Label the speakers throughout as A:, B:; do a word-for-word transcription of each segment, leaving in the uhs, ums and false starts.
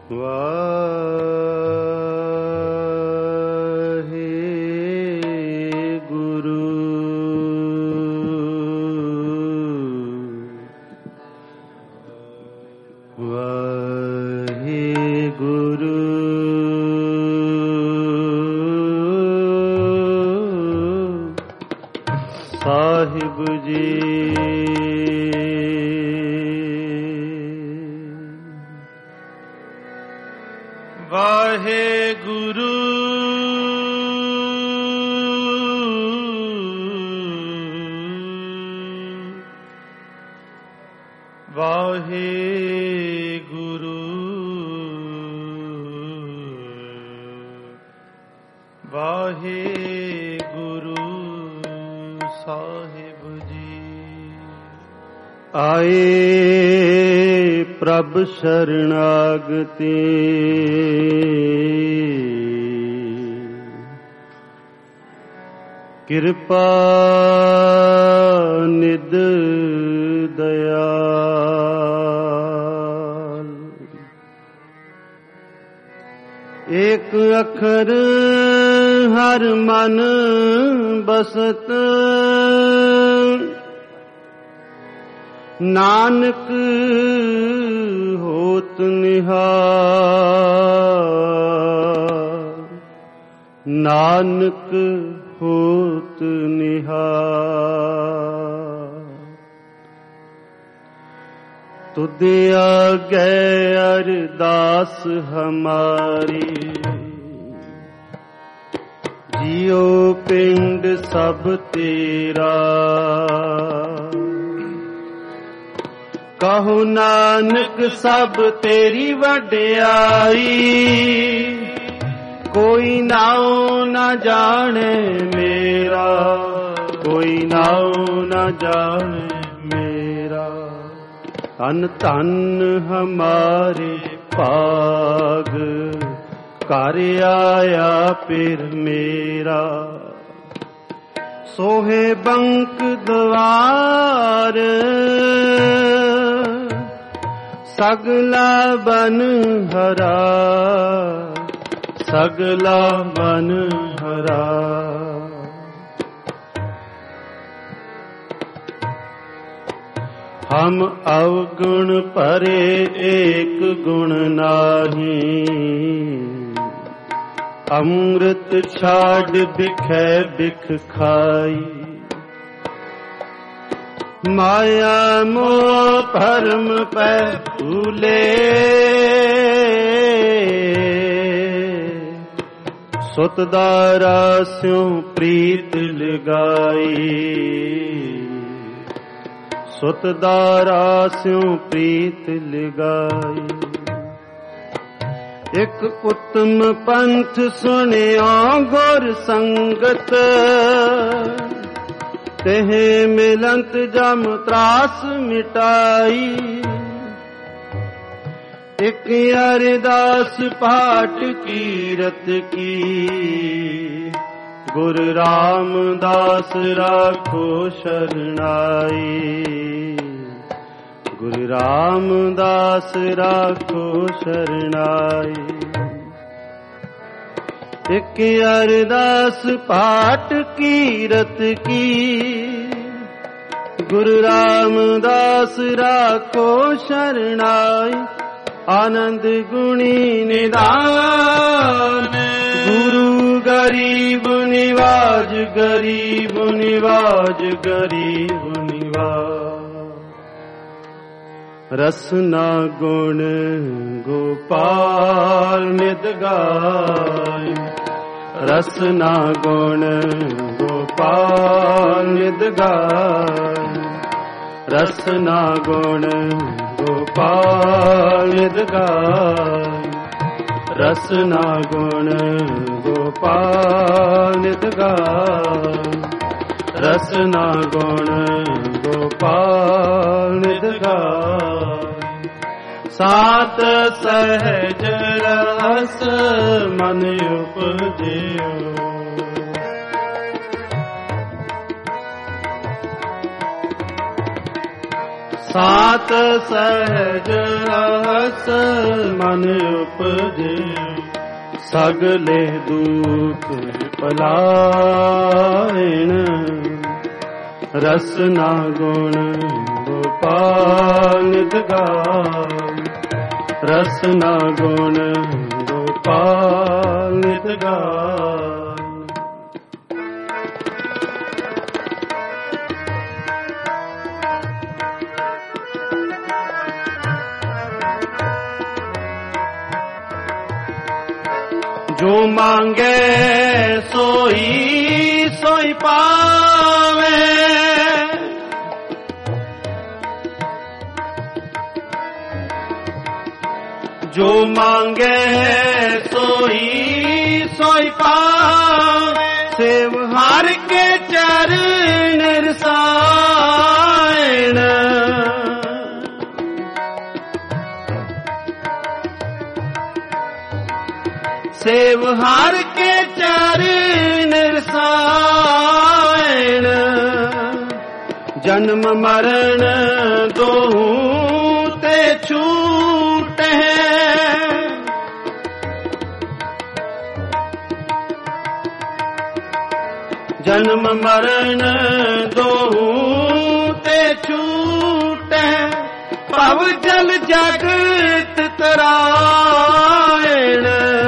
A: ਵਾਹਿਗੁਰੂ ਵਾਹਿਗੁਰੂ ਸਾਹਿਬ ਜੀ। ਵਾਹਿਗੁਰੂ ਵਾਹਿਗੁਰੂ ਵਾਹਿਗੁਰੂ ਸਾਹਿਬ ਜੀ। ਆਏ ਪ੍ਰਭ ਸ਼ਰਨਾਗਤੀ ਕਿਰਪਾ ਨਿਧ ਦਇਆਲ। ਏਕ ਅੱਖਰ ਹਰ ਮਨ ਬਸਤ ਨਾਨਕ ਹੋਤ ਨਿਹਾਲ। ਨਾਨਕ ਹੋਤ ਨਿਹਾਲ। ਤੁਧ ਆਗੇ ਅਰਦਾਸ ਹਮਾਰੀ ਜਿਉ ਪਿੰਡ ਸਭ ਤੇਰਾ। ਕਹੋ ਨਾਨਕ ਸਭ ਤੇਰੀ ਵਡਿਆਈ ਕੋਈ ਨਾਉ ਨਾ ਜਾਣੇ ਮੇਰਾ। ਕੋਈ ਨਾਉ ਨਾ ਜਾਣੇ ਮੇਰਾ। ਧੰਨ ਧੰਨ ਹਮਾਰੇ ਭਾਗ ਘਰ ਆਇਆ ਪਿਰ ਮੇਰਾ। ਸੋਹੇ ਬੰਕ ਦਵਾਰ ਸਗਲਾ ਬਨ ਹਰਾ। ਸਗਲਾ ਬਨ ਹਰਾ। ਹਮ ਅਵਗੁਣ ਭਰੇ ਏਕ ਗੁਣ ਨਾਹੀ। ਅੰਮ੍ਰਿਤ ਛਾੜ ਬਿਖੈ ਬਿਖ ਖਾਈ। ਮਾਇਆ ਮੋਹ ਭਰਮ ਪੈ ਭੂਲੇ ਸੁਤ ਦਾਰਾ ਸਿਉ ਪ੍ਰੀਤ ਲਗਾਈ। ਸੁਤ ਦਾਰਾ ਸਿਉ ਪ੍ਰੀਤ ਲਗਾਈ। ਇਕ ਉਤਮ ਪੰਥ ਸੁਣਿਓ ਗੁਰ ਸੰਗਤ ਤਹਿ ਮਿਲੰਤ ਜਮ ਤਰਾਸ ਮਿਟਾਈ। ਇਕ ਅਰਦਾਸ ਪਾਠ ਕੀਰਤ ਕੀ ਗੁਰ ਰਾਮਦਾਸ ਰਾਖੋ ਸ਼ਰਨਾਈ। ਗੁਰੂ ਰਾਮਦਾਸ ਰਾਖੋ ਸ਼ਰਨਾਈ। ਇਕ ਅਰਦਾਸ ਪਾਠ ਕੀਰਤ ਕੀ ਗੁਰੂ ਰਾਮਦਾਸ ਰਾਖੋ ਸ਼ਰਨਾਈ। ਆਨੰਦ ਗੁਣੀ ਨਿਦਾਨ ਗੁਰੂ ਗਰੀਬ ਨਿਵਾਜ। ਗਰੀਬ ਨਿਵਾਜ ਗਰੀਬ ਨਿਵਾਜ। ਰਸਨਾ ਗੁਣ ਗੋਪਾਲ ਨਿਤ ਗਾਏ। ਰਸਨਾ ਗੁਣ ਗੋਪਾਲ ਨਿਤ ਗਾਏ। ਰਸਨਾ ਗੁਣ ਗੋਪਾਲ ਨਿਤ ਗਾਏ। ਰਸਨਾ ਗੁਣ ਗੋਪਾਲ ਨਿਤ ਗਾਏ। ਰਸਨਾ ਗੁਣ ਗੋਪਾਲ ਨਿਤ ਗਾਏ। ਸਾਤ ਸਹਿਜ ਰਸ ਮਨ ਉਪਜਿਓ। सात सहज रस मन उपजे सगले दुख पलायन रसना गुण गोपाल नित गाय रसना गुण गोपाल नित गाय जो मांगे सोई सोई पावे जो मांगे सोई सोई पावे सेव हार के चरण रसायन सेव हार के चरण रसायन जन्म मरण दोहू ते छूट है जन्म मरण दोहू ते छूट है पव जल जगत तरायण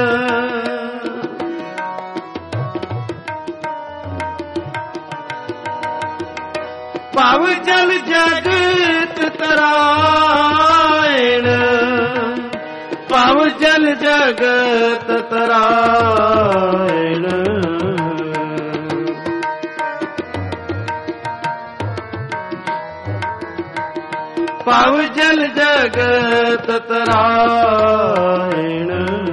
A: पव जल जगत तरायण पव जल जगत तरायण पव जल जगत तरायण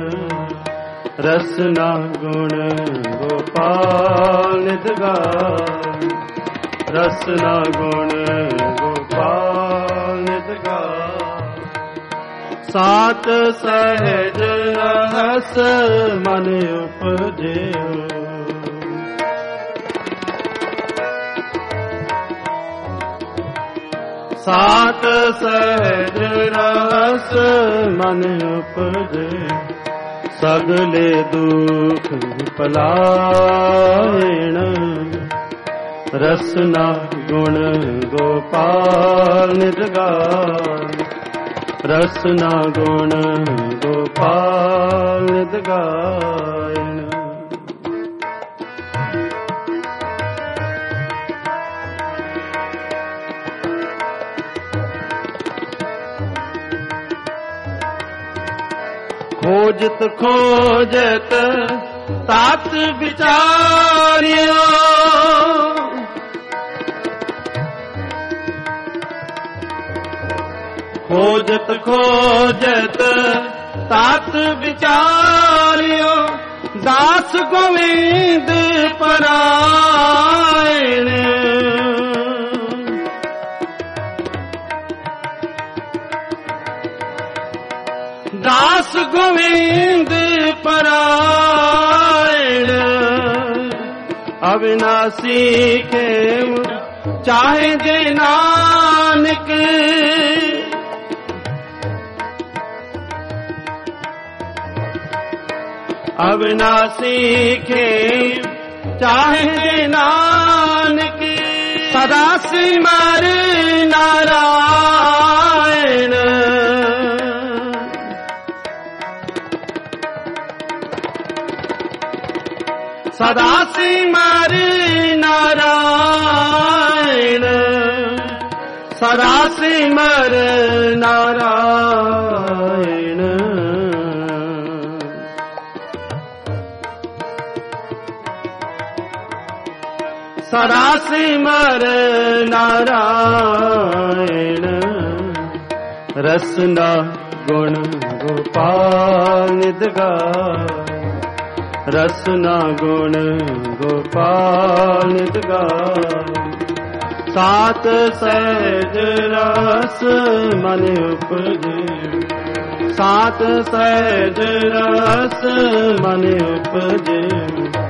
A: रसना गुण गोपाल नित गाय रसना गुण गोपाल नित गाय सात सहज रस मन उपजे सात सहज रस मन उपजे सगले दुख पलायन रसना गुण गोपाल नित गाय रसना गुण गोपाल नित गायन खोजत खोजत तात विचारियो खोजत खोजत तात विचारियो दास गोविंद परायण दास गोविंद परायण अविनाशी खेम चाहे जे नानक अविनाशी खेम चाहे जे नानक सदा सिमर नारायण सदा सिमर नारायण सदा सिमर नारायण सदा सिमर नारायण रसना गुण गोपाल नित गाय रसना गुण गोपाल नित गाय सात सहज रस मन उपजे सात सहज रस मन उपजे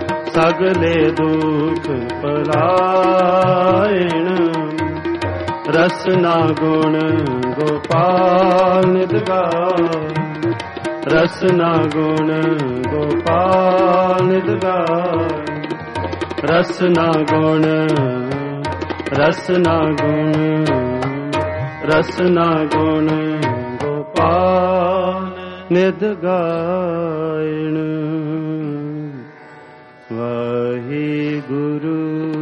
A: सगले दुख पलायन ਰਸਨਾ ਗੁਣ ਗੋਪਾਲ ਨਿਤ ਗਾਏ, ਰਸਨਾ ਗੁਣ ਗੋਪਾਲ ਨਿਤ ਗਾਏ, ਰਸਨਾ ਗੁਣ, ਰਸਨਾ ਗੁਣ, ਰਸਨਾ ਗੁਣ ਗੋਪਾਲ ਨਿਤ ਗਾਇਣ। ਵਾਹਿਗੁਰੂ।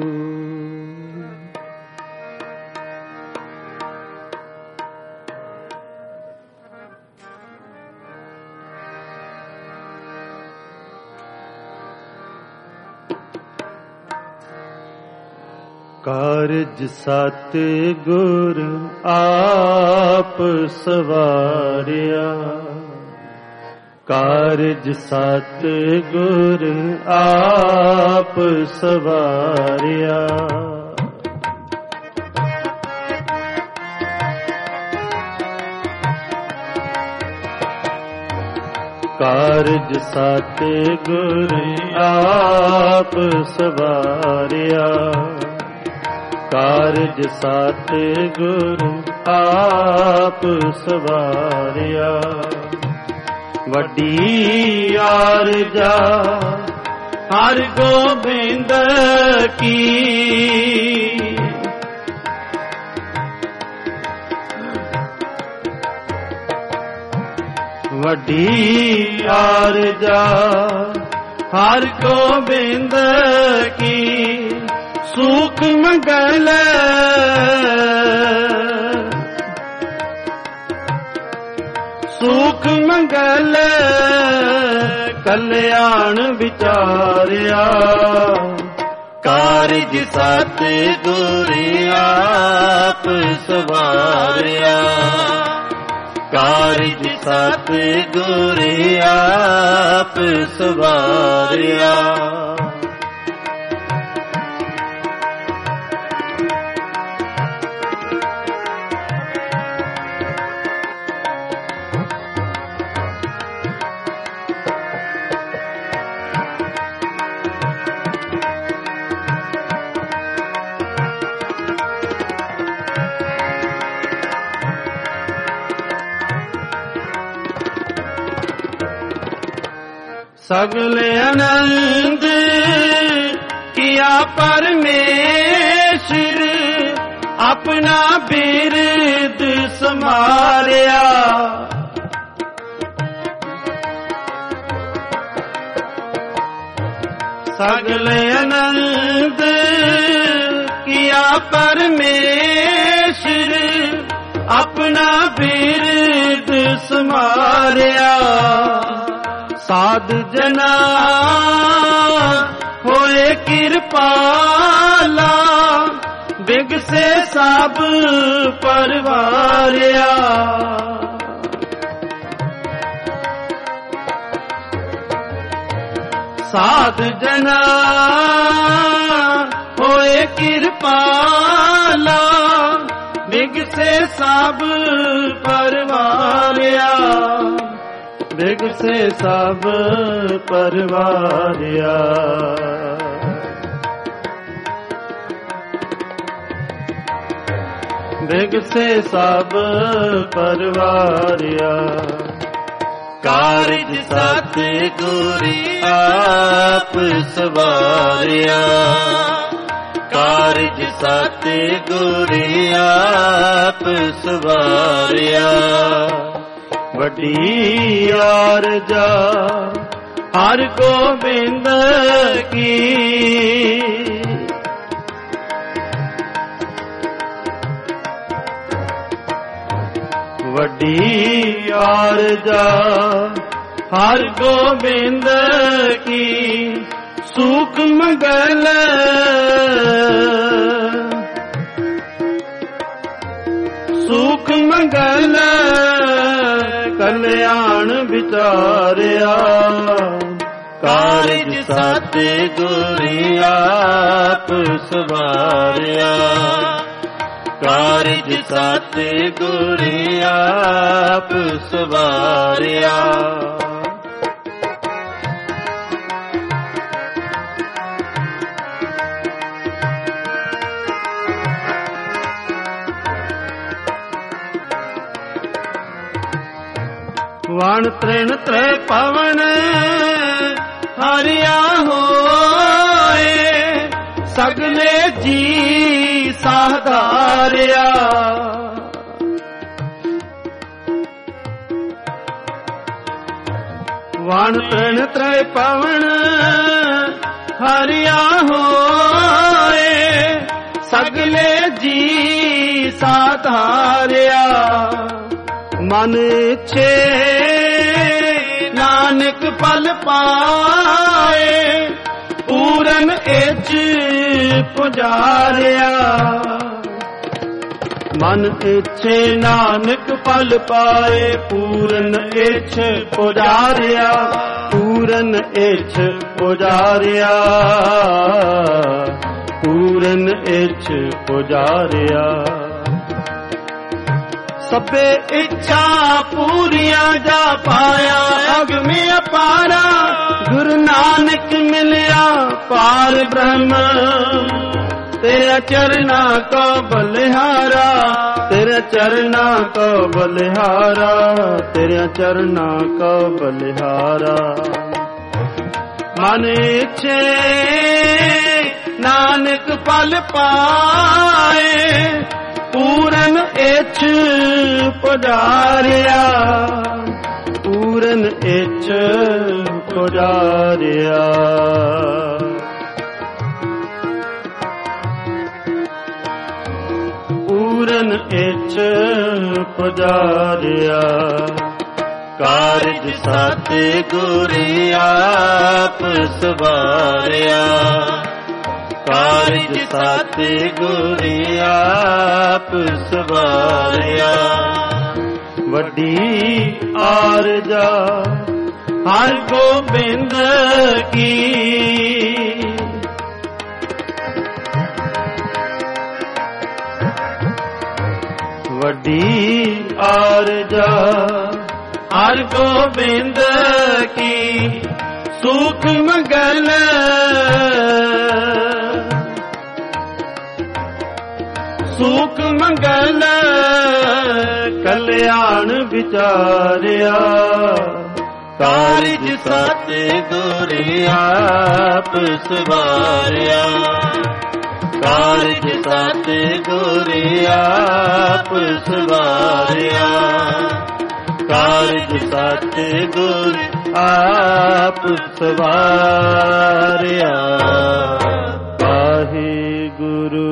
A: ਕਾਰਜ ਸਤ ਗੁਰ ਆਪ ਸਵਾਰਿਆ, ਕਾਰਜ ਸਤ ਗੁਰ ਆਪ ਸਵਾਰਿਆ। ਕਾਰਜ ਸਤ ਗੁਰ ਆਪ ਸਵਾਰਿਆ, ਕਾਰਜ ਸਤ ਗੁਰ ਆਪ ਸਵਾਰਿਆ। ਵੱਡੀ ਆਰਜਾ ਹਰਿ ਗੋਬਿੰਦ ਕੀ, ਵੱਡੀ ਆਰਜਾ ਹਰਿ ਗੋਬਿੰਦ ਕੀ। ਸੂਖ ਮੰਗਲ ਸੂਖ ਮੰਗਲ ਕਲਿਆਣ ਵਿਚਾਰਿਆ। ਕਾਰਜ ਸਤ ਗੁਰ ਆਪ ਸਵਾਰਿਆ, ਕਾਰਜ ਸਤ ਗੁਰ ਆਪ ਸਵਾਰਿਆ। ਸਗਲ ਆਨੰਦ ਕੀਆ ਪਰਮੇਸ਼ਰ, ਆਪਣਾ ਬਿਰਦ ਸਮਾਰਿਆ। ਸਗਲ ਆਨੰਦ ਕੀਆ ਪਰਮੇਸ਼ਰ, ਆਪਣਾ ਬਿਰਦ ਸਮਾਰਿਆ। ਸਾਧ ਜਨਾ ਹੋਏ ਕਿਰਪਾਲਾ, ਬਿਗਸੇ ਸਭ ਪਰਵਾਰਿਆ। ਸਾਧ ਜਨਾ ਹੋਏ ਕਿਰਪਾਲਾ, ਬਿਗਸੇ ਸਭ ਪਰਵਾਰਿਆ। ਬਿਗਸੇ ਸਭ ਪਰਵਾਰਿਆ। ਬਿਗਸੇ ਸਭ ਪਰਵਾਰਿਆ। ਕਾਰਜ ਸਤ ਗੁਰ ਆਪ ਸਵਾਰਿਆ, ਕਾਰਜ ਸਤ ਗੁਰ ਆਪ ਸਵਾਰਿਆ। ਵੱਡੀ ਆਰਜਾ ਹਰਿ ਗੋਬਿੰਦ ਕੀ, ਵੱਡੀ ਆਰਜਾ ਹਰਿ ਗੋਬਿੰਦ ਕੀ। ਸੂਖ ਮੰਗਲ ਸੂਖ ਮੰਗਲ ਕਲਿਆਣ ਵਿਚਾਰਿਆ। ਕਾਰਜ ਸਤ ਗੁਰ ਆਪ ਸਵਾਰਿਆ, ਕਾਰਜ ਸਤ ਗੁਰ ਆਪ ਸਵਾਰਿਆ। ਵਣ ਤ੍ਰਿਣ ਤ੍ਰੈ ਪਵਨ ਹਰਿਆ ਹੋਏ, ਸਗਲੇ ਜੀ ਸਾਧਾਰਿਆ। ਵਣ ਤ੍ਰਿਣ ਤ੍ਰੈ ਪਵਨ ਹਰਿਆ ਹੋਏ, ਸਗਲੇ ਜੀ ਸਾਧਾਰਿਆ। ਮਨ ਛੇ ਨਾਨਕ ਪਲ ਪਾਏ, ਪੂਰਨ ਇਚ ਪੁਜਾਰਿਆ। ਮਨ ਇੱਛੇ ਨਾਨਕ ਪਲ ਪਾਏ, ਪੂਰਨ ਇੱਛ ਪੁਜਾਰਿਆ। ਪੂਰਨ ਇੱਛ ਪੁਜਾਰਿਆ, ਪੂਰਨ ਇੱਛ ਪੁਜਾਰਿਆ। ਸਭੇ ਇੱਛਾ ਪੂਰੀਆਂ ਜਾ ਪਾਇਆ, ਅਗਮਿ ਅਪਾਰਾ ਗੁਰੂ ਨਾਨਕ ਮਿਲਿਆ ਪਾਰ ਬ੍ਰਹਮ। ਤੇਰਾ ਚਰਨਾ ਕੋ ਬਲਿਹਾਰਾ, ਤੇਰਾ ਚਰਨਾ ਕੋ ਬਲਿਹਾਰਾ, ਤੇਰਾ ਚਰਨਾ ਕੋ ਬਲਿਹਾਰਾ। ਮਨ ਇੱਛੇ ਨਾਨਕ ਪਲ ਪਾਏ, ਪੂਰਨ ਇੱਛ ਪੁਜਾਰਿਆ। ਪੂਰਨ ਇੱਛ ਪੁਜਾਰਿਆ। ਪੂਰਨ ਇੱਛ ਪੁਜਾਰਿਆ। ਕਾਰਜ ਸਤਿਗੁਰ ਆਪ ਸਵਾਰਿਆ, ਕਾਰਜ ਸਤਿਗੁਰ ਆਪ ਸਵਾਰਿਆ। ਵੱਡੀ ਆਰਜਾ ਹਰਿ ਗੋਬਿੰਦ ਕੀ, ਵੱਡੀ ਆਰਜਾ ਹਰਿ ਗੋਬਿੰਦ ਕੀ। ਸੁਖ ਮੰਗਲ ਸੁਖ ਮੰਗਲ ਕਲਿਆਣ ਵਿਚਾਰਿਆ। ਕਾਰਜ ਸਤਿਗੁਰ ਆਪ ਸਵਾਰਿਆ, ਕਾਰਜ ਸਤਿਗੁਰ ਆਪ ਸਵਾਰਿਆ। ਕਾਰਜ ਸਤਿਗੁਰ ਆਪ ਸਵਾਰਿਆ। ਵਾਹਿਗੁਰੂ।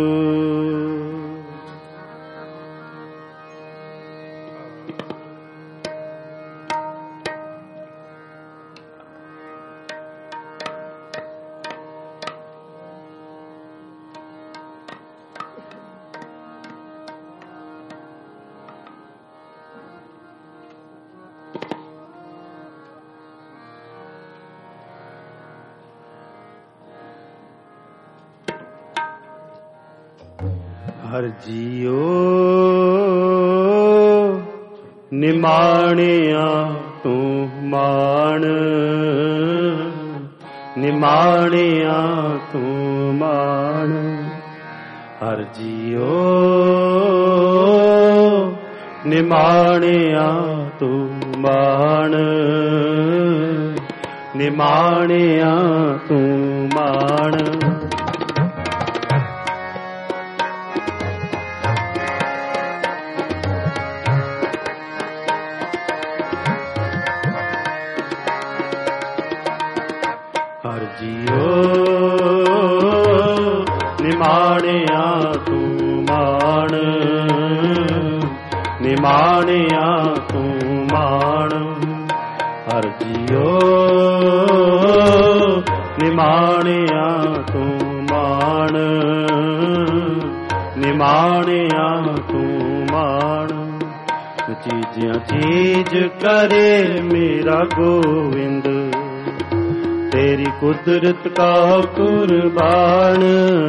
A: ਹਰ ਜੀਓ ਨਿਮਾਣਿਆ ਤੂੰ ਮਾਣ, ਨਿਮਾਣਿਆ ਤੂੰ ਮਾਣ। ਹਰ ਜੀਓ ਨਿਮਾਣਿਆ ਤੂੰ ਮਾਣ, ਨਿਮਾਣਿਆ ਤੂੰ ਮਾਣ। ਹਰ ਜੀਓ ਨਿਮਾਣਿਆ ਤੂੰ ਮਾਣ, ਨਿਮਾਣਿਆ ਤੂੰ ਮਾਣ। ਹਰ ਜੀਓ ਨਿਮਾਣਿਆ ਤੂੰ ਮਾਣ, ਨਿਮਾਣਿਆ ਤੂੰ ਮਾਣ। ਚੀਜ਼ਾਂ ਚੀਜ਼ ਕਰੇ ਮੇਰਾ ਗੋਵਿੰਦ, ਤੇਰੀ ਕੁਦਰਤ ਕਾ ਕੁਰਬਾਨ।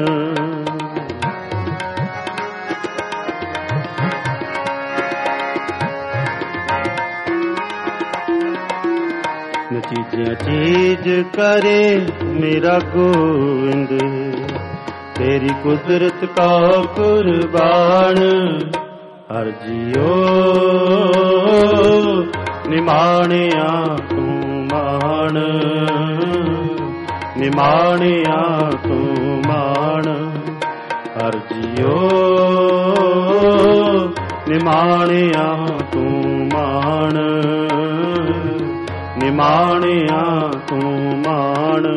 A: ਚੀਜ਼ਾਂ ਚੀਜ਼ ਕਰੇ ਮੇਰਾ ਗੋਵਿੰਦ, ਤੇਰੀ ਕੁਦਰਤ ਕਾ ਕੁਰਬਾਨ। ਹਰ ਜੀਓ ਨਿਮਾਣਿਆ ਤੂੰ ਮਾਣ, ਨਿਮਾਣਿਆ ਤੂੰ ਮਾਣ। ਹਰ ਜੀਓ ਨਿਮਾਣਿਆ ਤੂੰ ਮਾਣ, ਨਿਮਾਣਿਆ ਤੂੰ ਮਾਣ।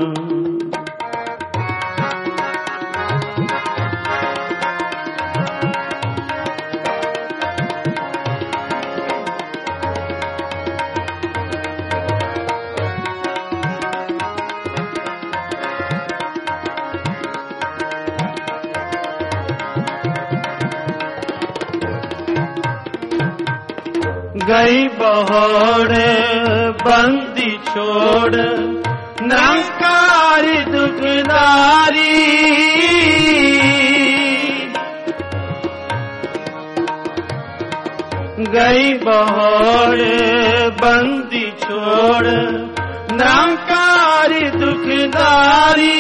A: ਗਈ ਬਹੋੜ ਬੰਦੀ ਛੋੜ ਨਿਰੰਕਾਰ ਦੁਖਦਾਰੀ। ਗਈ ਬਹੋੜ ਬੰਦੀ ਛੋੜ ਨਿਰੰਕਾਰ ਦੁਖਦਾਰੀ।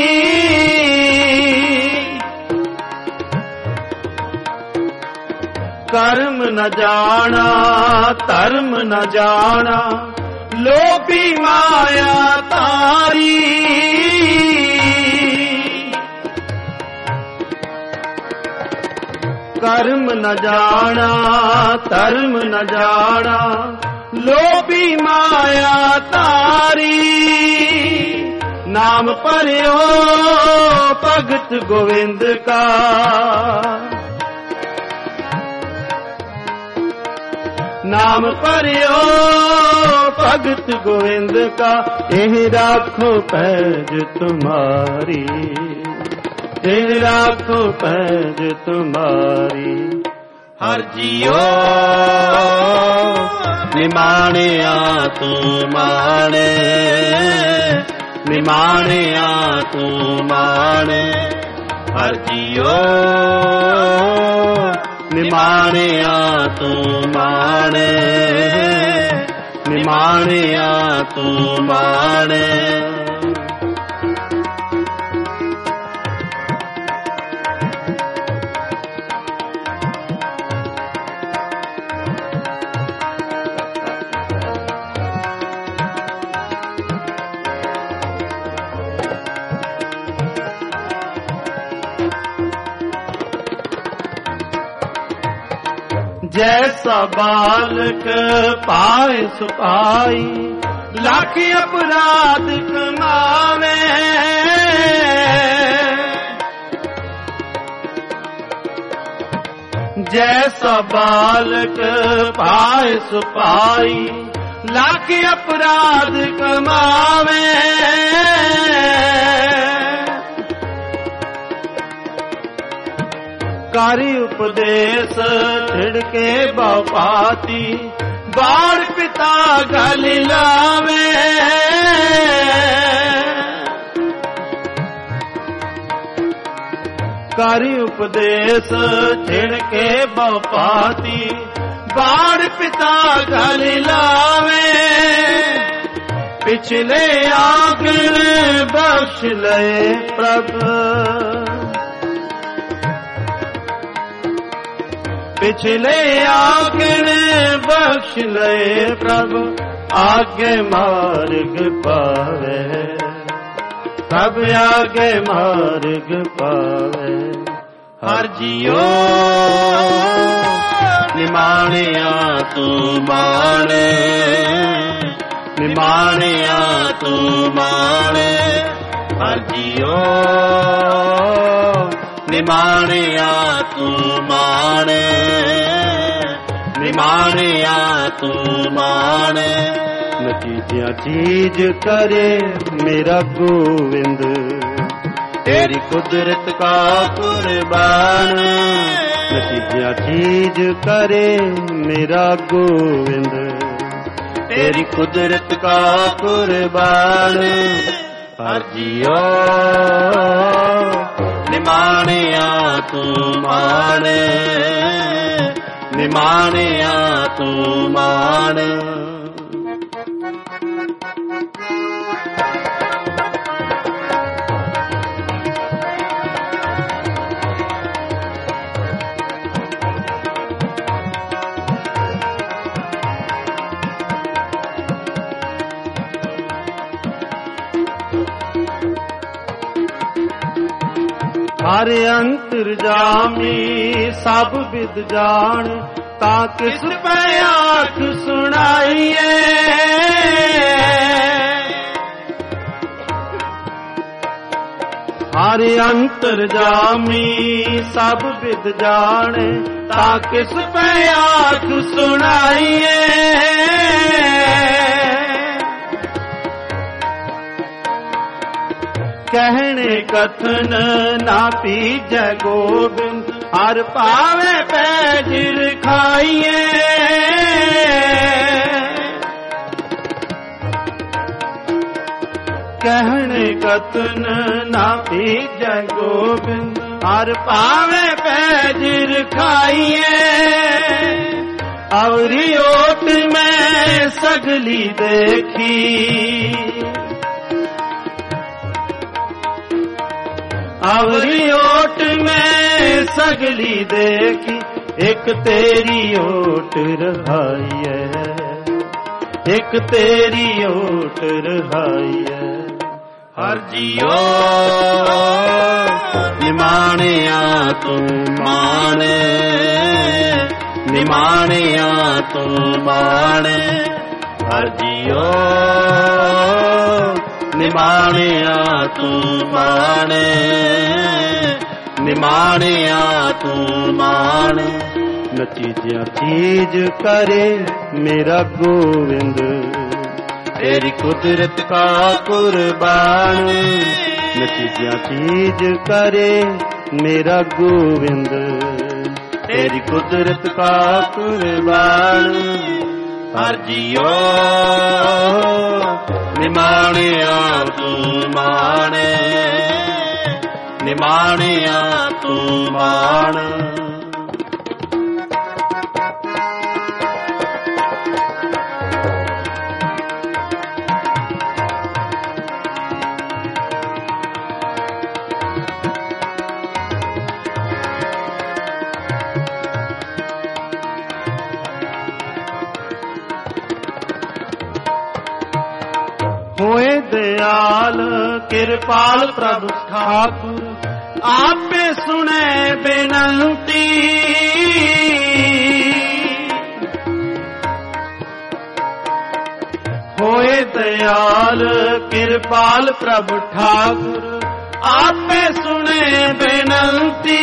A: ਕਰਮ ਨ ਜਾਣਾ ਧਰਮ ਨ ਜਾਣਾ ਲੋਭੀ ਮਾਇਆ ਤਾਰੀ। ਕਰਮ ਨ ਜਾਣਾ ਧਰਮ ਨ ਜਾਣਾ ਲੋਭੀ ਮਾਇਆ ਤਾਰੀ। ਨਾਮ ਭਰਿਓ ਭਗਤ ਗੋਵਿੰਦ ਕਾ, ਨਾਮ ਭਰਿਓ ਭਗਤ ਗੋविंद का। ਇਹ ਰਾਖੋ ਪੈਜ ਤੁਮਾਰੀ, ਇਹ ਰਾਖੋ ਪੈਜ ਤੁਮਾਰੀ। ਹਰ ਜੀਓ ਨਿਮਾਣਿਆ ਤੂੰ ਮਾਣ, ਨਿਮਾਣਿਆ ਤੂੰ ਮਾਣ। ਹਰ ਜੀਓ ਨਿਮਾਣਿਆ ਤੂੰ ਮਾਣ, ਨਿਮਾਣਿਆ ਤੂੰ ਮਾਣ। जैसा बालक पाए सुपाई लाख अपराध कमावे। जैसा बालक पाए सुपाई लाख अपराध कमावे। कारी उपदेश छिड़के बपाती बाण पिता गल लावे। कारी उपदेश छिड़के बपाती बाण पिता गल लावे। पिछले आखिर बख्श ले प्रभु, पिछले आखिर बख्श ले प्रभु। आगे मार्ग पावे सब आगे मार्ग पावे। हर जियो निमाणिया तू माण, निमाणिया तू माण। हर जियो निमाणिया तू माण, निमाणिया तू माण। नतीजा चीज करे मेरा गोविंद, तेरी कुदरत का कुर्बान। नतीजा चीज करे मेरा गोविंद, तेरी कुदरत का कुर्बान। हर जियो निमाणिया तू माण, निमाणिया तू माण। ਹਰ ਅੰਤਰਜਾਮੀ ਸਭ ਵਿਦ ਜਾਣ, ਤਾਂ ਕਿਸ ਪੈ ਆਖ ਸੁਣਾਈਏ। ਹਰ ਅੰਤਰਜਾਮੀ ਸਭ ਵਿਦ ਜਾਣ, ਤਾਂ ਕਿਸ ਪੈ ਆਖ ਸੁਣਾਈਏ। ਕਹਿਣੇ ਕਥਨ ਨਾ ਪੀਜੈ ਗੋਬਿੰਦ, ਹਰ ਭਾਵੇ ਪੈਜ ਰਖਾਈਏ। ਕਹਿਣੇ ਕਥਨ ਨਾ ਪੀਜੈ ਗੋਬਿੰਦ, ਹਰ ਭਾਵੇ ਪੈਜ ਰਖਾਈਏ। ਅਵਰੀ ਓਟ ਮੈਂ ਸਗਲੀ ਦੇਖੀ, ਅਵਰੀ ਓਟ ਮੈਂ ਸਗਲੀ ਦੇਖੀ। ਇੱਕ ਤੇਰੀ ਓਟ ਰਹਾਈਐ, ਇੱਕ ਤੇਰੀ ਓਟ ਰਹਾਈਐ। ਹਰ ਜੀਓ ਨਿਮਾਣਿਆ ਤੂੰ ਮਾਣ, ਨਿਮਾਣਿਆ ਤੂੰ ਮਾਣ। ਹਰ ਜੀਓ ਨਿਮਾਣਿਆ ਤੂੰ ਮਾਣ, ਨਿਮਾਣਿਆ ਤੂੰ ਮਾਣ। ਨਚੀਜਿਆ ਚੀਜ ਕਰੇ ਮੇਰਾ ਗੋਵਿੰਦ, ਤੇਰੀ ਕੁਦਰਤ ਕਾ ਕੁਰਬਾਨ। ਨਚੀਜਿਆ ਚੀਜ ਕਰੇ ਮੇਰਾ ਗੋਵਿੰਦ, ਤੇਰੀ ਕੁਦਰਤ ਕਾ ਕੁਰਬਾਨ। ਹਰ ਜੀਓ ਨਿਮਾਣਿਆ ਤੂੰ ਮਾਣ, ਨਿਮਾਣਿਆ ਤੂੰ ਮਾਣ। ਹੋਏ ਦਿਆਲ ਕਿਰਪਾਲ ਪ੍ਰਭ ਠਾਕੁਰ, ਆਪੇ ਸੁਣੇ ਬੇਨੰਤੀ। ਹੋਏ ਦਿਆਲ ਕਿਰਪਾਲ ਪ੍ਰਭ ਠਾਕੁਰ, ਆਪੇ ਸੁਣੇ ਬੇਨੰਤੀ।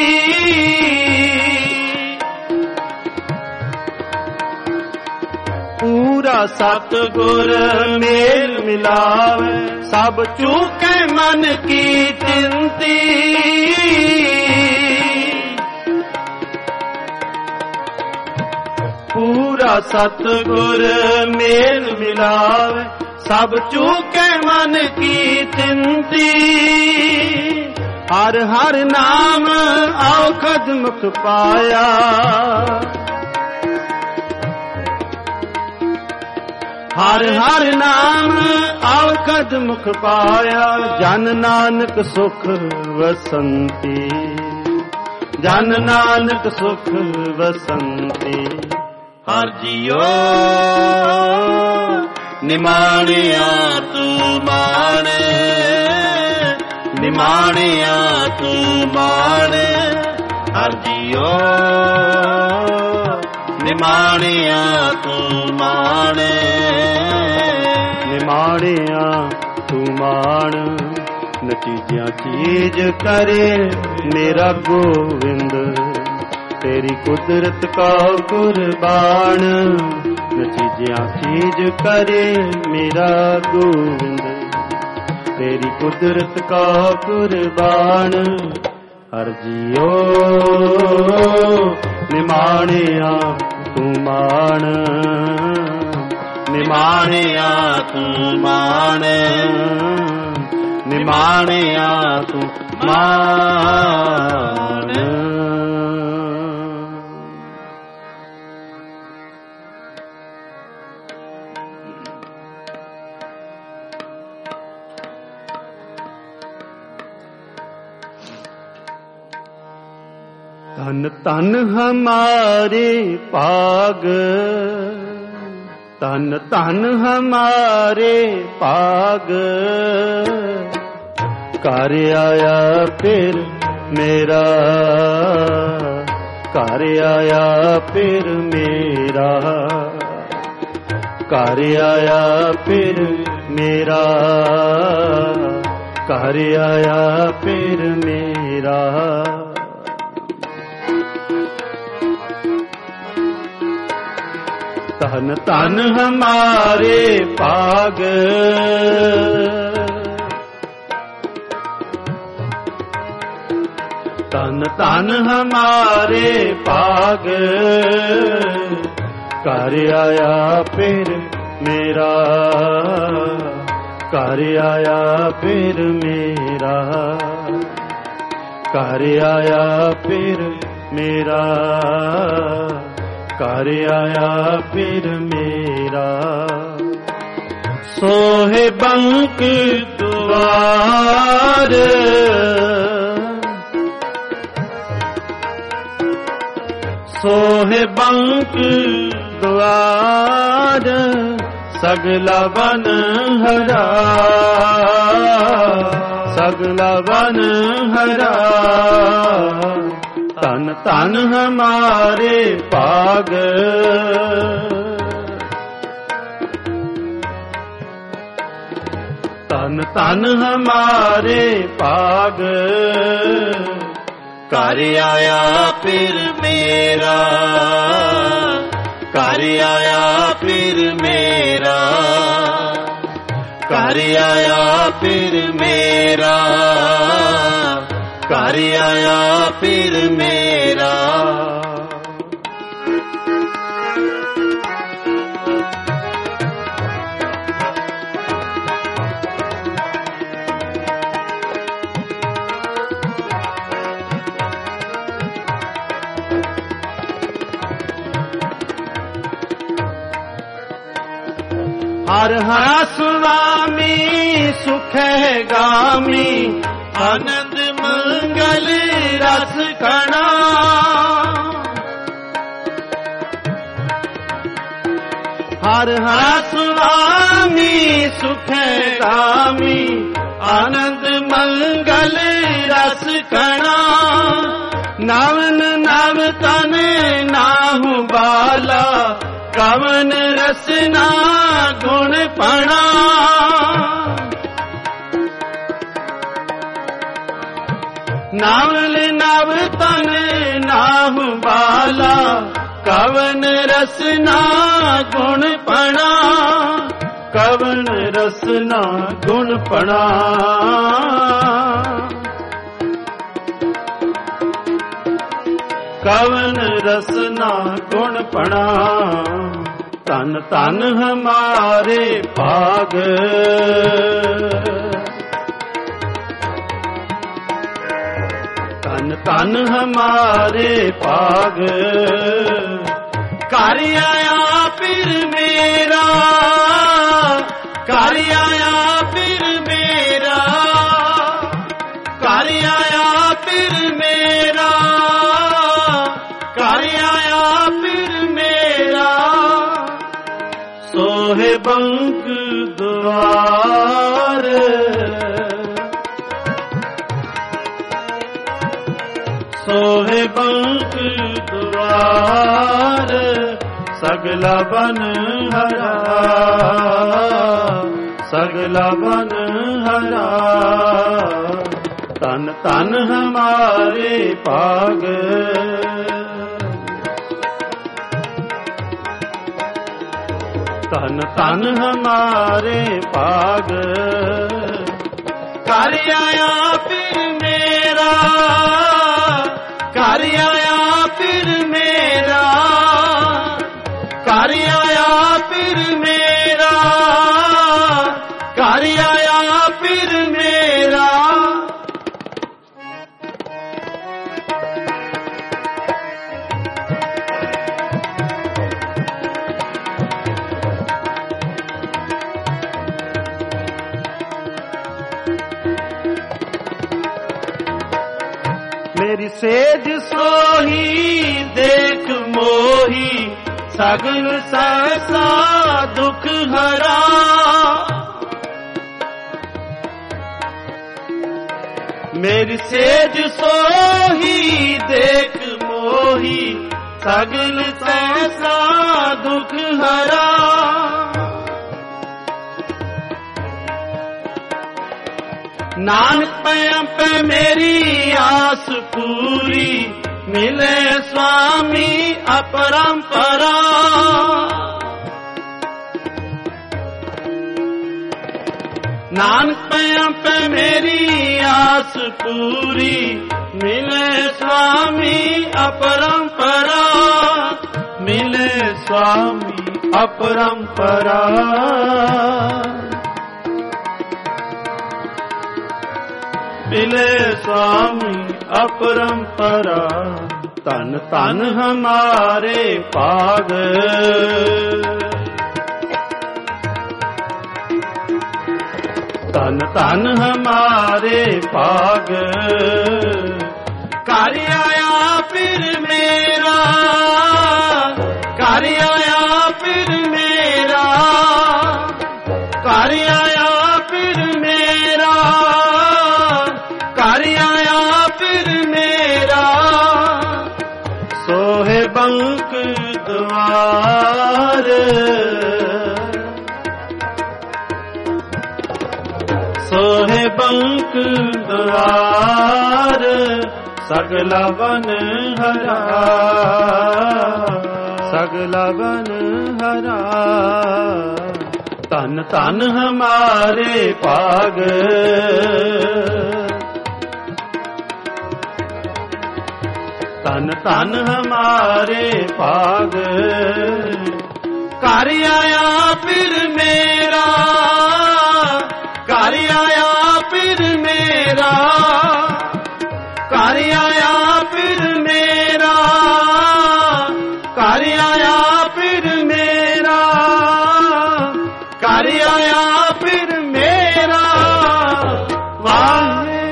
A: ਪੂਰਾ ਸਤਿਗੁਰ ਮੇਲ ਮਿਲਾਵੇ, ਸਭ ਚੂਕੇ ਮਨ ਕੀ ਚਿੰਤੀ। ਪੂਰਾ ਸਤਿਗੁਰ ਮੇਲ ਮਿਲਾਵੇ, ਸਭ ਚੂਕੇ ਮਨ ਕੀ ਚਿੰਤੀ। ਹਰ ਹਰ ਨਾਮ ਔਖਦ ਮੁਖ ਪਾਇਆ, ਹਰ ਹਰ ਨਾਮ ਔਖਦ ਮੁਖ ਪਾਇਆ। ਜਨ ਨਾਨਕ ਸੁਖ ਵਸੰਤੀ, ਜਨ ਨਾਨਕ ਸੁਖ ਵਸੰਤੀ। ਹਰ ਜੀਓ ਨਿਮਾਣਿਆ ਤੂੰ ਮਾਣ, ਨਿਮਾਣਿਆ ਤੂੰ ਮਾਣ। ਹਰ ਜੀਓ ਨਿਮਾਣਿਆ ਤੂੰ ਮਾਣ, ਨਿਮਾਣਿਆ ਤੂੰ ਮਾਣ। ਨਤੀਜਿਆ ਚੀਜ ਕਰੇ ਮੇਰਾ ਗੋਵਿੰਦ, ਤੇਰੀ ਕੁਦਰਤ ਕਾ ਕੁਰਬਾਨ। ਨਤੀਜਿਆ ਚੀਜ ਕਰੇ ਮੇਰਾ ਗੋਵਿੰਦ, ਤੇਰੀ ਕੁਦਰਤ ਕਾ ਕੁਰਬਾਨ। ਹਰ ਜੀਓ ਨਿਮਾਣਿਆ ਤੂੰ ਮਾਣ, ਨਿਮਾਣਿਆ ਤੂੰ ਮਾਣ, ਨਿਮਾਣਿਆ ਤੂੰ ਮਾਣ। ਧਨ ਧਨ ਹਮਾਰੇ ਭਾਗ, ਧਨ ਧਨ ਹਮਾਰੇ ਭਾਗ। ਘਰ ਆਇਆ ਫਿਰ ਮੇਰਾ, ਘਰ ਆਇਆ ਫਿਰ ਮੇਰਾ, ਘਰ ਆਇਆ ਫਿਰ ਮੇਰਾ, ਘਰ ਆਇਆ ਫਿਰ ਮੇਰਾ। ਧਨ ਧਨ ਹਮਾਰੇ ਭਾਗ, ਧਨ ਧਨ ਹਮਾਰੇ ਭਾਗ, ਘਰ ਆਇਆ ਫਿਰ ਮੇਰਾ, ਘਰ ਆਇਆ ਫਿਰ ਮੇਰਾ, ਘਰ ਆਇਆ ਫਿਰ ਮੇਰਾ, ਘਰ ਆਇਆ ਫਿਰ ਮੇਰਾ। ਸੋਹੇ ਬੰਕ ਦੁਆਰ, ਸੋਹੇ ਬੰਕ ਦੁਆਰ, ਸਗਲਾ ਬਨ ਹਰਾ, ਸਗਲਾ ਬਨ ਹਰਾ। ਧਨ ਧਨ ਹਮਾਰੇ ਭਾਗ, ਧਨ ਧਨ ਹਮਾਰੇ ਭਾਗ, ਘਰ ਆਇਆ ਫਿਰ ਮੇਰਾ, ਘਰ ਆਇਆ ਫਿਰ ਮੇਰਾ, ਘਰ ਆਇਆ ਫਿਰ ਮੇਰਾ, ਘਰ ਆਇਆ ਫਿਰ ਮੇਰਾ। हर हरा सुनामी सुख है गामी, आनंद मंगल रस कणा। हर हरा सुनामी सुख है गामी, आनंद मंगल रस कणा। नवन नव तन नाहु बाला, कवन रसना गुण पणा। नावल नव तन नाहु बाला, कवन रसना गुण पणा। कवन रसना गुण पणा। कवन रसना गुण पणा। तन तन हमारे भाग, तन तन हमारे भाग। घर आया फिर मेरा, घर आया फिर मेरा, घर आया फिर मेरा, घर आया फिर मेरा। सोहे बंक द्वार, सोहे बंक द्वार। सगला बन हरा, सगला बन हरा। तन तन हमारे भाग, तन तन हमारे भाग। घर आया फिर मेरा, घर आया फिर मेरा, घर आया फिर मेरा, घर आया फिर मेरा। मेरी सेज सोही देख मोही, सगल सहसा दुख हरा। मेरी सेज सोही देख मोही सगल सहसा दुख हरा। नानक पैम पे मेरी आस पूरी मिले स्वामी अपरंपरा। नानक पैम पे मेरी आस पूरी मिले स्वामी अपरंपरा। मिले स्वामी अपरंपरा। मिले स्वामी अपरंपरा। तन तन हमारे पाग तन तन हमारे पाग। कर आया फिर मेरा कर आया फिर मेरा कर आया फिर मेरा कर आया फिर मेरा। सोहे बंक द्वार सोहे बंक द्वार सगला वन हरा सगला वन हरा। तन तन हमारे पाग तन तन हमारे पाग। कर आया फिर मेरा कर आया फिर मेरा कर आया फिर मेरा कर आया फिर मेरा कर आया फिर मेरा। वाहे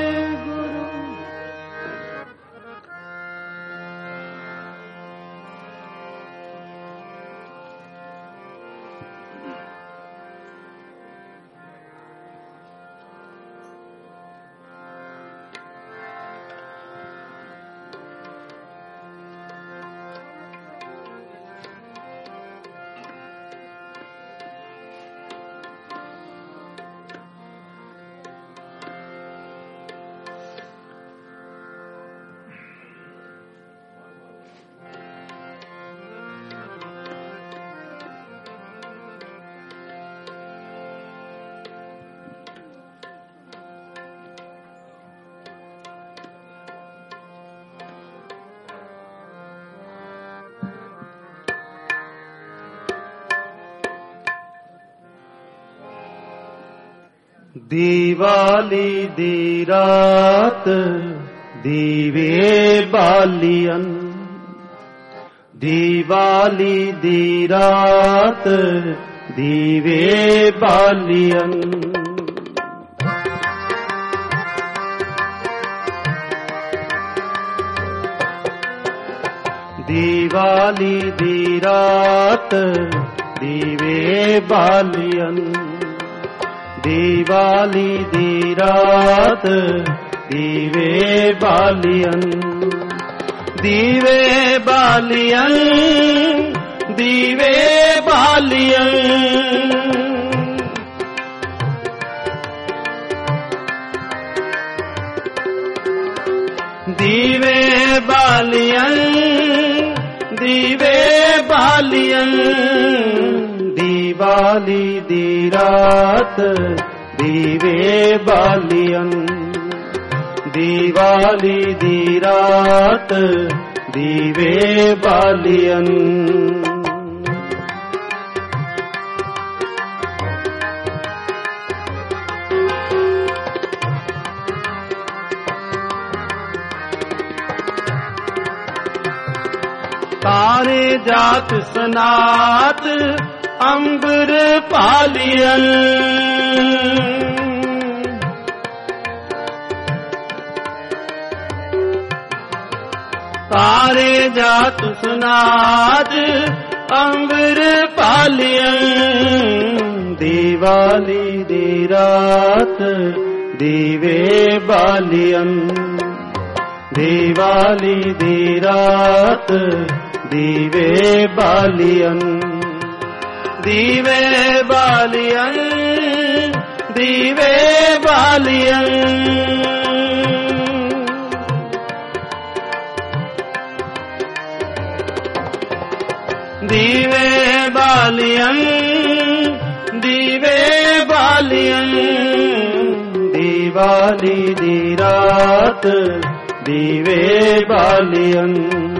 A: दीवाली दी रात दीवे बालियन। दीवाली दी रात दीवे बालियन। दीवाली दी रात दीवे बालियन। दीवाली दी रात दीवे बालियन। दीवे बालियन दीवे बालियन। दीवे बालियन दीवे बालियन। दीवाली दी रात दीवे बालियन। दीवाली दी रात दीवे बालियन। तारे जात सनात अंबर पालियन। तारे जात सनात अंबर पालियन। दीवाली दी रात दीवे बालियन। दिवाली दी रात दीवे बालियन, दीवे बालियन, दीवे बालियन। दीवे बालियन, दीवे बालियन। दिवाली दी रात दीवे बालियन,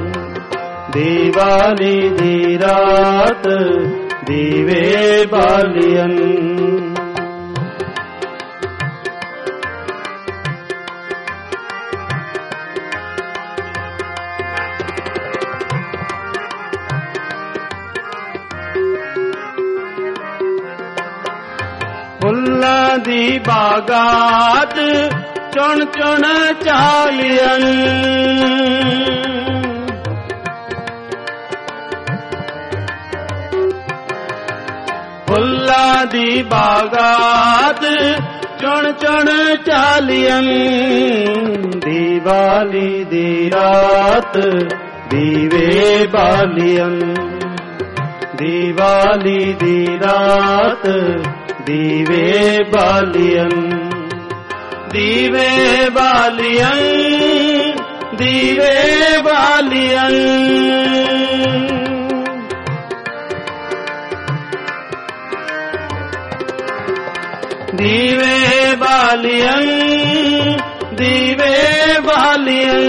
A: दिवाली दी रात दीवे बालियन। फुल्लां दी बागात चुन चुन चालियन। फुल्लां दी बागात चुन चुन चालियन। दिवाली दी रात दीवे बालियन, दिवाली दी रात दीवे बालियन। दीवे बालियन, दीवे बालियन। दीवे बालियन, दीवे बालियन।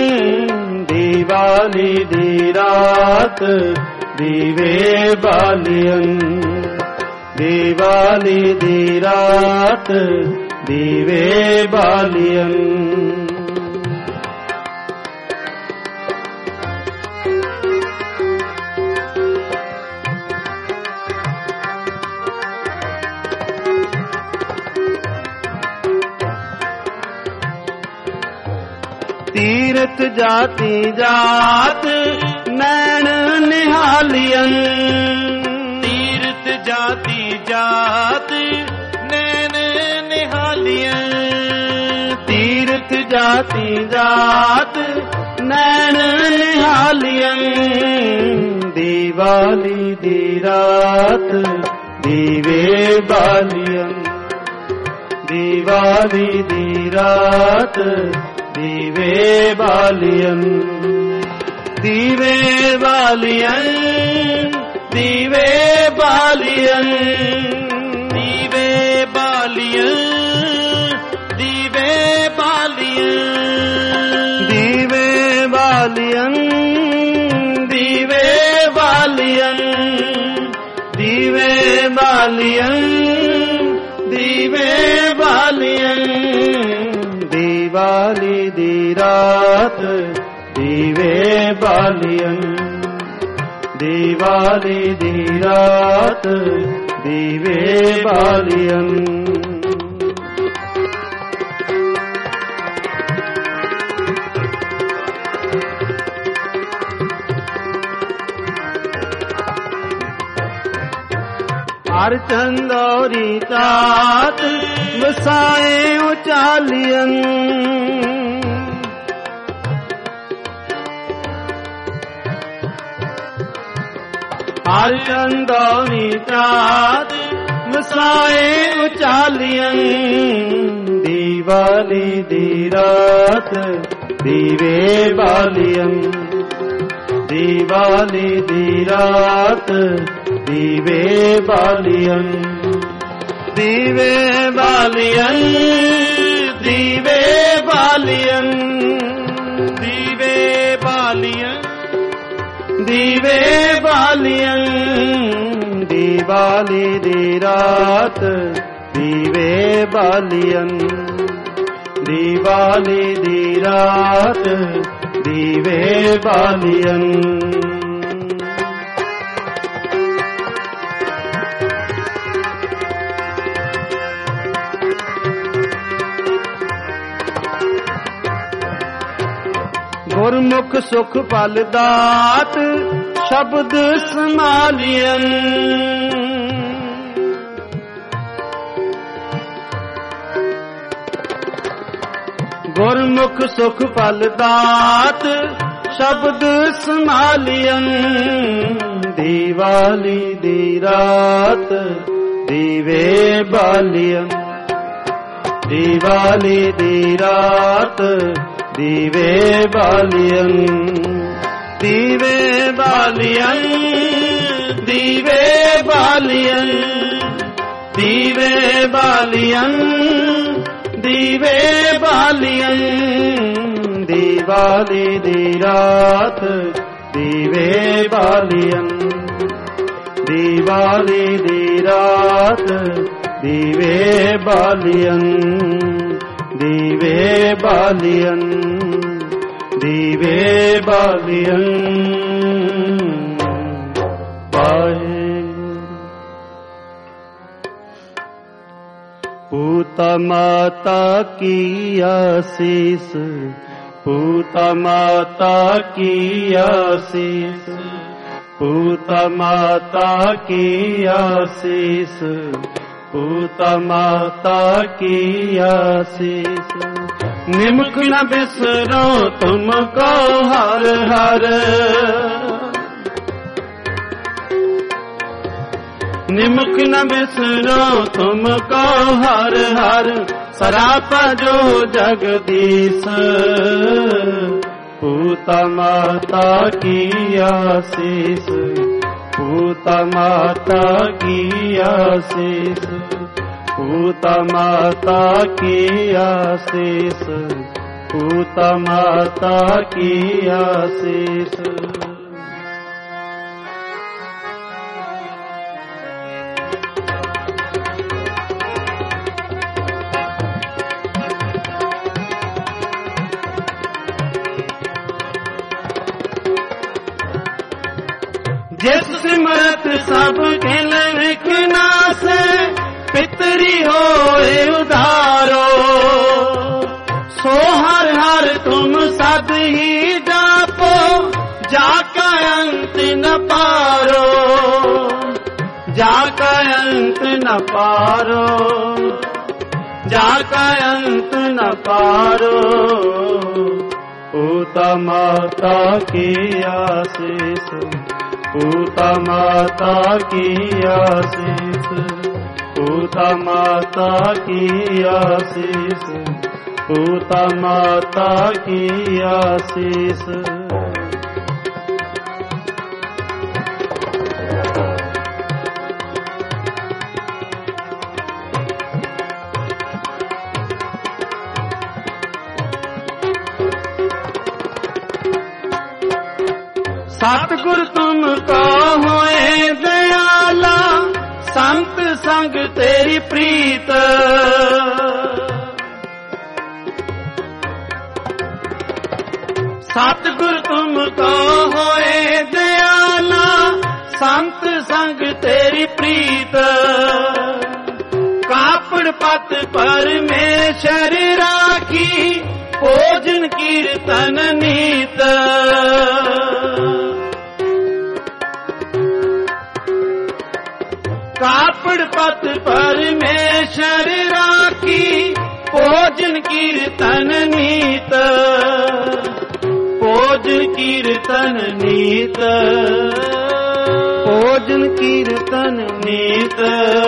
A: दिवाली दी रात दीवे बालियन, दिवाली दी रात दीवे बालियन। तीरथ जाति जात नैन निहालियन, तीरथ जाति जात नैन निहालियन। तीरथ जाति जात नैन निहालियन। दिवाली दी रात दीवे बालियन, दिवाली दी रात दीवे बालियन। दीवे बालियन, दीवे बालियन। दीवे बालियन, दीवे बालियन। दीवे बालियन, दीवे बालियन। दीवे बालियन, दीवे बालियन। दिवाली दी रात दीवे बालियन, दिवाली दी रात दीवे बालियन। हर चंदौरी चात वसाए उचालियन। हर चंदौरी चात वसाए उचालियन। दिवाली दी रात दीवे बालियन, दिवाली दी रात दीवे बालियन। दीवे बालियन, दीवे बालियन। दीवे बालियन, दीवे बालियन। दिवाली दी रात दीवे बालियन, दिवाली दी रात दीवे बालियन। गुरमुख सुख फल दात शब्द संभालियन। गुरमुख सुख फल दात शब्द संभालियन दिवाली दी रात दीवे बालियन दिवाली दी रात दीवे बालियन दीवे बालियन दीवे बालियन दीवे बालियन दीवे बालियन दिवाली दी रात दीवे बालियन दिवाली दी रात दीवे बालियन दीवे बालियन दीवे बालियन पाए पूता माता की आशीष पूता माता की आशीष पूता माता की आशीष पूता माता की आशीष निमुख न बिसरो तुमको हर हर निमुख न बिसरो तुमको हर हर सरापा जो जगदीश पूता माता की आशीष पूता माता की आशीष पूता माता की आशीष पूता माता की आशीष जिस सिमरत सब खेल विखनास पितरी होए उधारो सो हर हर तुम सद ही जापो जाका अंत न पारो जाका अंत न पारो जाका अंत न पारो पूता माता की आशीष पूता माता की आशीष पूता माता की आशीष पूता माता की आशीष सतगुर तुमको होए दयाला संत संग तेरी प्रीत सतगुर तुमको होए दयाला संत संग तेरी प्रीत कापड़ पत परमेश्वर राखी भोजन कीर्तन नीत कापड़ पत परमेश्वर राखी भोजन कीर्तन नीत भोजन कीर्तन नीत भोजन कीर्तन नीत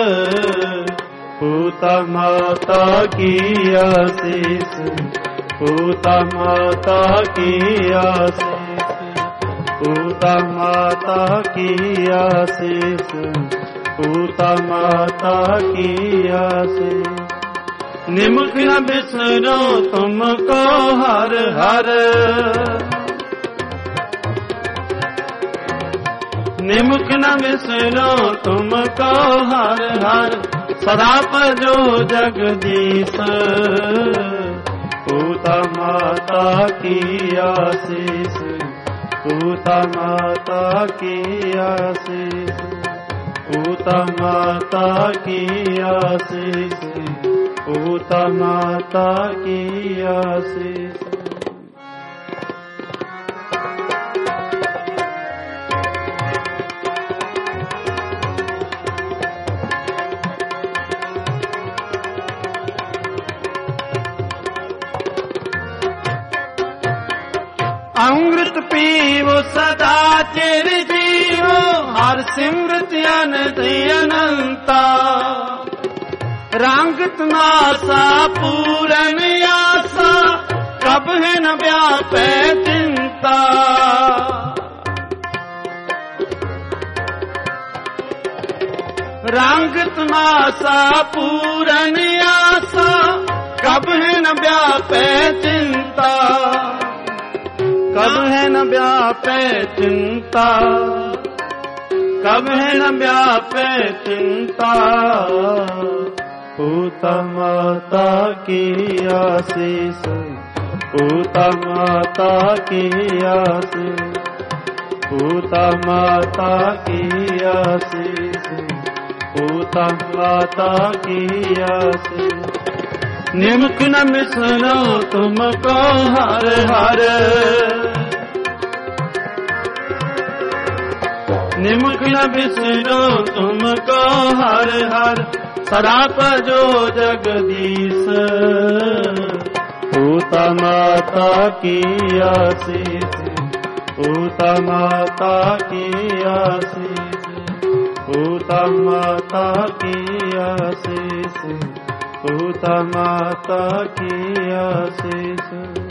A: पूता माता की आशीष पूता माता की आशीष पूता माता की आशीष पूता माता की आशीष निमुख न बिसरो तुमको हर हर निमुख न बिसरो तुमको हर हर सदा पजो जगदीश पूता माता की आशीष पूता माता की आशीष पूता माता की आशीष पूता माता की आशीष ਚਿਰ ਜੀਓ ਹਰ ਸਿਮਰਤ ਅਨੰਤ ਅਨੰਤਾ ਰੰਗ ਤਮਾਸਾ ਪੂਰਨ ਆਸਾ ਕਬ ਹੈ ਨ ਵਿਆਪੈ ਚਿੰਤਾ ਰੰਗ ਤਮਾਸਾ ਪੂਰਨ ਆਸਾ ਕਬ ਹੈ ਨ ਵਿਆਪੈ ਚਿੰਤਾ ਕਬ ਹੈ ਨ ਵਿਆਪੈ ਚਿੰਤਾ ਕਬ ਹੈ ਨ ਵਿਆਪੈ ਚਿੰਤਾ ਪੂਤਾ ਮਾਤਾ ਕੀ ਆਸੀਸ ਪੂਤਾ ਮਾਤਾ ਕੀ ਆਸੀਸ ਪੂਤਾ ਮਾਤਾ ਕੀ ਆਸੀਸ ਪੂਤਾ ਮਾਤਾ ਕੀ ਆਸੀਸ ਨਿਮਕ ਨ ਮਿਸਰੋ ਤੁਮ ਕੋ ਹਰ ਹਰ ਨਿਮਕ ਨ ਮਿਸਰੋ ਤੁਮ ਕੋ ਹਰ ਹਰ ਸਦਾ ਭਜੋ ਜਗਦੀਸ਼ ਪੂਤਾ ਮਾਤਾ ਕੀ ਆਸੀਸ ਪੂਤਾ ਮਾਤਾ ਕੀ ਆਸੀਸ ਪੂਤਾ ਮਾਤਾ ਕੀ ਆਸੀਸ ਪੂਤਾ ਮਾਤਾ ਕੀ ਆਸੀਸ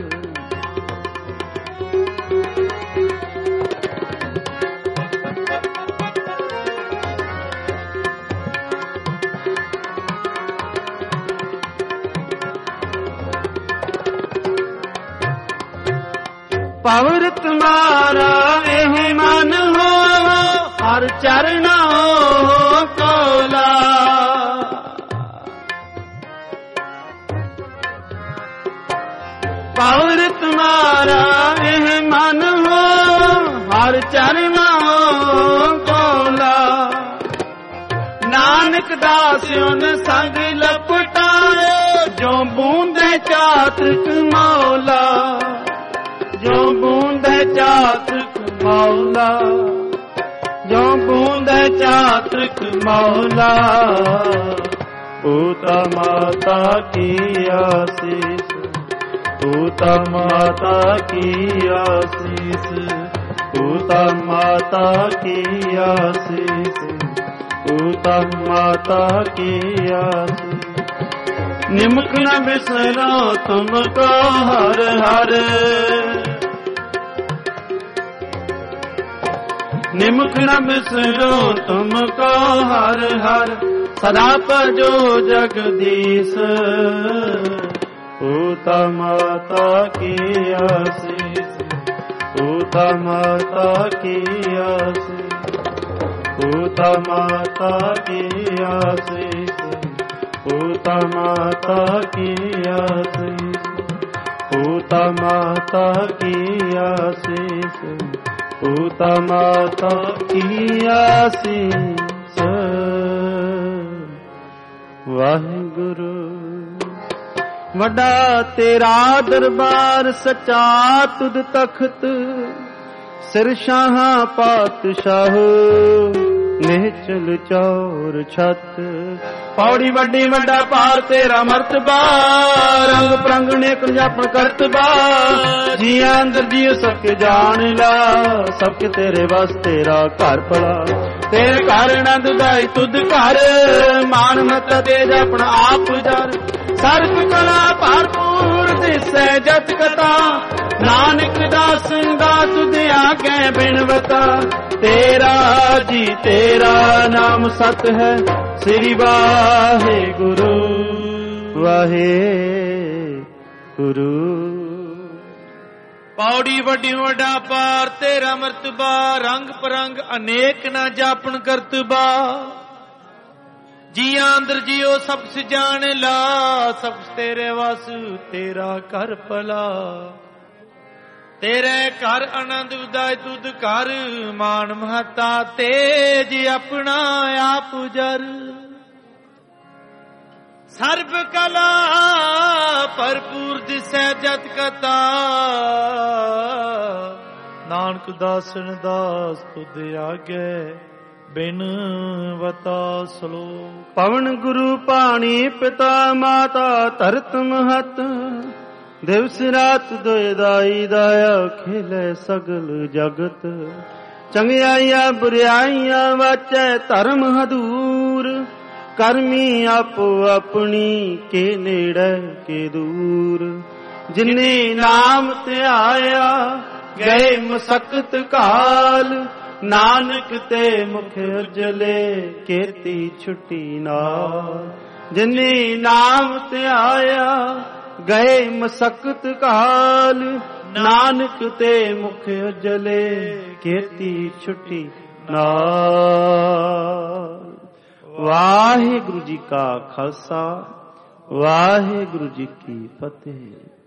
A: ਪਵਰ ਤੁਮਾਰਾ ਇਹ ਮਨ ਹੋ ਹਰ ਚਰਨਾ ਹੋ ਕੋਲਾ ਪਵਰ ਤੁਮਾਰਾ ਇਹ ਮਨ ਹੋ ਹਰ ਚਰਨਾ ਹੋ ਕੋਲਾ ਨਾਨਕ ਦਾਸ ਉਨ ਸੰਗ ਲਪਟਾਏ ਜੋ ਬੂੰਦੇ ਚਾਤ੍ਰਿਕ ਮੌਲਾ ਜੋ ਬੂੰਦੇ ਚਾਤ੍ਰਿਕ ਮੌਲਾ ਜੋ ਬੂੰਦੇ ਚਾਤ੍ਰਿਕ ਮੌਲਾ ਪੂਤਾ ਮਾਤਾ ਕੀ ਆਸੀਸ ਪੂਤਾ ਮਾਤਾ ਕੀ ਆਸੀਸ ਪੂਤਾ ਮਾਤਾ ਕੀ ਆਸੀਸ ਪੂਤਾ ਮਾਤਾ ਕੀ ਆਸੀਸ ਨਿਮਕ ਨ ਬਿਸਰੋ ਤੁਮ ਕੋ ਹਰ ਹਰ ਨਿਮਕ ਨ ਬਿਸਰੋ ਤੁਮ ਕੋ ਹਰ ਹਰ ਸਦਾ ਭਜੋ ਜਗਦੀਸ਼ ਪੂਤਾ ਮਾਤਾ ਕੀ ਆਸੀਸ ਪੂਤਾ ਮਾਤਾ ਕੀ ਆਸੀਸ ਪੂਤਾ ਮਾਤਾ ਕੀ ਆਸੀਸ ਪੂਤਾ ਮਾਤਾ ਕੀ ਆਸੀਸ ਪੂਤਾ ਮਾਤਾ ਕੀ ਆਸੀਸ ਪੂਤਾ ਮਾਤਾ ਕੀ ਆਸੀਸ ਵਾਹਿਗੁਰੂ ਵੱਡਾ ਤੇਰਾ ਦਰਬਾਰ ਸੱਚਾ ਤੁਧ ਤਖਤ ਸਿਰ ਸ਼ਾਹਾਂ ਪਾਤਸ਼ਾਹੋ ਨਿਹਚਲ ਚੌਰ ਛਤ ਪੌੜੀ ਵੱਡੀ ਵੱਡਾ ਪਾਰ ਤੇਰਾ ਮਰਤਬਾ ਰੰਗ ਪ੍ਰੰਗ ਨੇਕ ਜਾਪਣ ਕਰਤਬਾ ਜੀਆਂ ਅੰਦਰ ਜੀਉ ਸਭ ਕੇ ਜਾਣ ਲਾ ਸਭ ਕੇ ਤੇਰੇ ਵਸ ਤੇਰਾ ਘਰ ਭਲਾ ਤੇਰੇ ਘਰ ਆਨੰਦ ਦਾਈ ਤੁਧ ਘਰ ਮਾਨ ਮਤ ਤੇਜ ਆਪਣਾ ਆਪ ਜਰ ਸਰਬ ਕਲਾ ਭਰਪੂਰ ਦਿਸੈ ਜਤ ਕਥਾ ਨਾਨਕ ਦਾਸ ਦਾ ਤੁਧ ਆਗੇ ਬਿਨਵਤਾ ਤੇਰਾ ਜੀ ਤੇਰਾ ਨਾਮ ਸਤ ਹੈ ਸ੍ਰੀ ਵਾਹਿਗੁਰੂ ਵਾਹਿਗੁਰੂ
B: ਪੌੜੀ ਵੱਡੀ ਵੱਡਾ ਪਾਰ ਤੇਰਾ ਮਰਤਬਾ ਰੰਗ ਪਰੰਗ ਅਨੇਕ ਨਾ ਜਾਪਣ ਕਰਤਬਾ ਜੀਆਂ ਅੰਦਰ ਜੀਓ ਸਭ ਜਾਣ ਲਾ ਸਭ ਤੇਰੇ ਵਸ ਤੇਰਾ ਘਰ ਭਲਾ ਤੇਰੇ ਘਰ ਆਨੰਦ ਉਦਾਇ ਤੁਧ ਘਰ ਮਾਨ ਮਹਤਾ ਤੇਜ ਆਪਣਾ ਆਪ ਜਰ ਸਰਬ ਕਲਾ ਭਰਪੂਰ ਦਿਸੈ ਜਤ ਕਥਾ ਨਾਨਕ ਦਾਸਨ ਦਾਸ ਤੁਧ ਆਗੇ ਬਿਨਵਤਾ ਸਲੋਕ
A: ਪਵਨ ਗੁਰੂ ਪਾਣੀ ਪਿਤਾ ਮਾਤਾ ਧਰਤ ਮਹਤ ਦਿਵਸ ਰਾਤ ਦੁਇ ਦਾਈ ਦਾਇਆ ਖਿਲੇ ਸਗਲ ਜਗਤ ਚੰਗਿਆਈਆਂ ਬੁਰਿਆਈਆਂ ਵਾਚੈ ਧਰਮ ਹਦੂਰ, ਕਰਮੀ ਆਪੋ ਆਪਣੀ ਕੇ ਨੇੜੇ ਕੇ ਦੂਰ। ਜਿਨੇ ਨਾਮ ਧਿਆਇਆ ਗਏ ਮਸਕਤ ਕਾਲ, ਨਾਨਕ ਤੇ ਮੁਖ ਉਜਲੇ ਕੀਤੀ ਛੁੱਟੀ ਨਾਲ। ਜਿਨੇ ਨਾਮ ਧਿਆਇਆ ਗਏ ਮਸਕਤ ਕਾਲ, ਨਾਨਕ ਤੇ ਮੁਖ ਉਜਲੇ ਕੀਤੀ ਛੁੱਟੀ ਨਾਲ। ਵਾਹਿਗੁਰੂ ਜੀ ਕਾ ਖਾਲਸਾ, ਵਾਹਿਗੁਰੂ ਜੀ ਕੀ ਫਤਿਹ।